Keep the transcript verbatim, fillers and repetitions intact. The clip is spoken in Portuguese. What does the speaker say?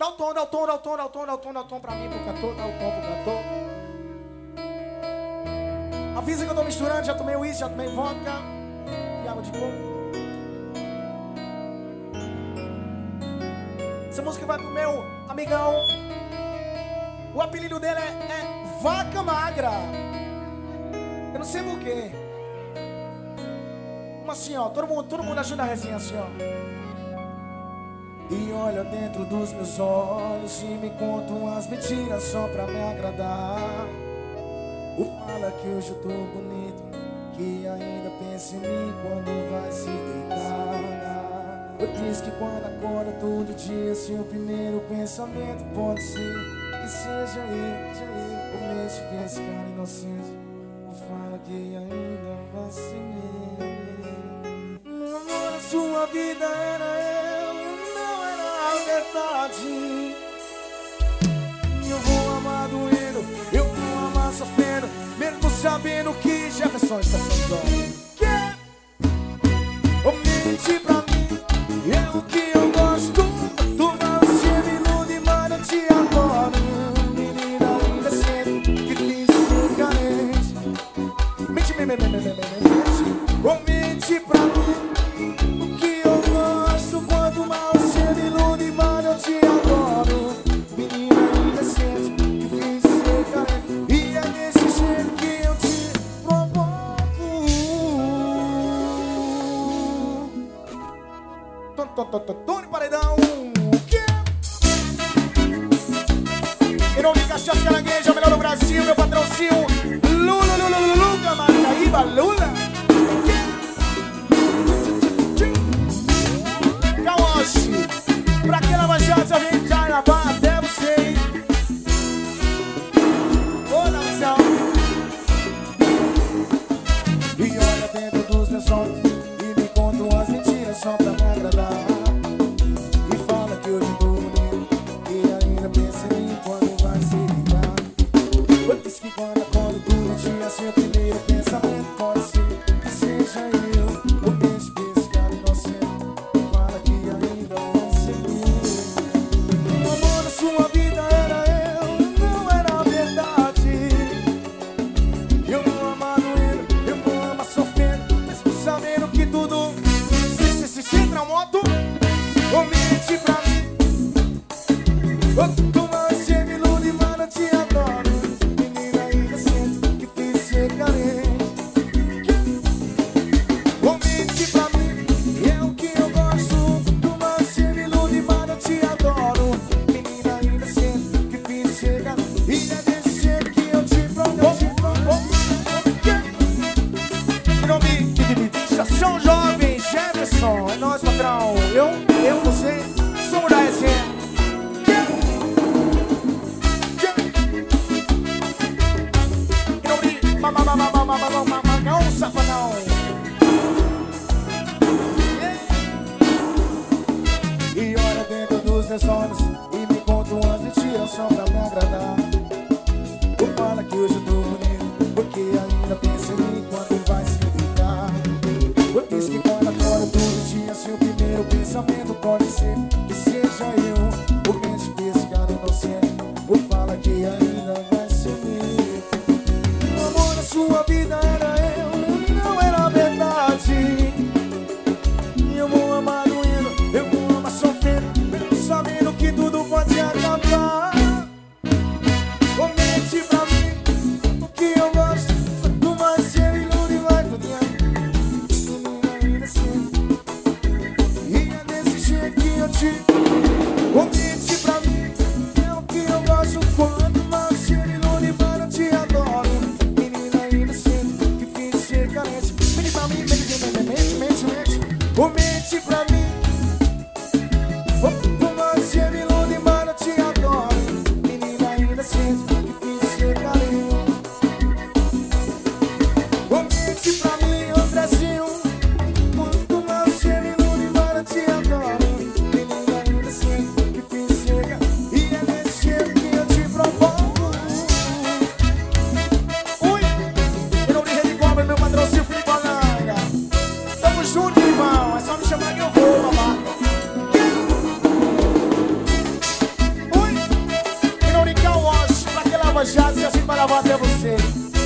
Dá o tom, dá o tom, dá o tom, dá o tom, dá o tom, dá o tom pra mim, pro cantor, dá o tom pro cantor. Avisa que eu tô misturando, já tomei uísque, já tomei vodka e água de coco. Essa música vai pro meu amigão. O apelido dele é, é Vaca Magra. Eu não sei porquê. Como assim, ó? Todo mundo, todo mundo ajuda a resenha assim, ó. E olha dentro dos meus olhos e me conta umas mentiras só pra me agradar. O fala que hoje eu tô bonito, que ainda pensa em mim quando vai se deitar. Eu disse que quando acorda todo dia, seu primeiro pensamento pode ser que seja ele, seja ele. O mesmo que esse cara inocente, o fala que ainda vai ser ele. Meu amor, a sua vida era eu, não era a verdade. Eu vou amar doendo, eu vou amar sofrendo, mesmo sabendo que Jefferson está sendo. Oh, mente pra mim, é o que eu gosto. Tu você me ilude, mas eu te adoro. Menina linda, sempre difícil ser carente. Mente, mente, mente, mente, mente. Oh, mente pra mim, o que eu gosto. Quanto mais você me ilude, mas eu te adoro. Menina linda, sempre difícil ser carente. E é desse jeito que eu te provoco. Tony Paredão, o quê? Em nome de Cachaça Carangueja, o melhor do Brasil, meu patrocínio Lula, Lula, Lula, Macaíba, Lula. Caoche, pra que Lava Jato, a gente já na barra até você, hein? Ô, nação. E olha dentro dos meus olhos e me conta umas mentiras só pra me agradar. E fala que hoje eu tô bonito, e ainda pensa em mim quando vai se ligar. Eu disse que quando acordo todo dia, seu primeiro pensamento pode ser que seja eu. O beijo desse cara inocente, fala que ainda vai ser eu. O amor da sua vida era eu, não era a verdade. Eu vou amar doendo, eu vou amar sofrendo, mesmo sabendo que tudo se, se, se, se entra moto. Ou mente pra mim, oh, tu vai ser me ilude, mas eu te adoro. Menina inocente, que fiz ser carente. Ou mente pra mim, é o que eu gosto. Tu vai ser me ilude, mas eu te adoro. Menina inocente, que fiz ser carente. E é desse jeito que eu te provoco. Em nome de Estação Jovem, Jefferson, é nóis, patrão. Eu, eu, você, somos da resenha. Em nome de Mamamamamamamamamamão, safadão. E olha dentro dos meus olhos e me conta umas mentiras só pra me agradar. Tu fala que hoje eu tô bonito, porque ainda pensa em mim quando vai se deitar. Eu disse que quando acorda todo dia, seu primeiro pensamento pode ser que seja eu. O mente desse cara inocente, tu fala que ainda vai ser meu. O amor da sua vida era eu, não era a verdade. E eu vou amar doendo, eu vou amar sofrendo, mesmo sabendo que tudo pode acabar. Oh, mente pra mim, o que eu gosto. Tu vai ser ilude e vai tudo. Menina inocente, e é desse jeito que eu te. Oh, mente pra mim, é o que eu gosto. Quando mais ser ilude e vai, eu te adoro. Menina inocente, que fiz ser carente. Mente pra mim, mente, mente, mente, mente. Oh, mente pra mim, oh, tu vai ser ilude e vai, eu te debochados e assim para levar até você.